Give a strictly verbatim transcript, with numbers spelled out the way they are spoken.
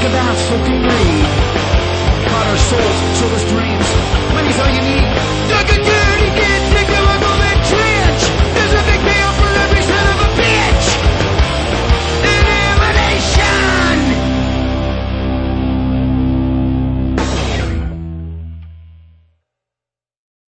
of that soaking greed. Caught our souls, sold us dreams. Many thought you need. Dug again!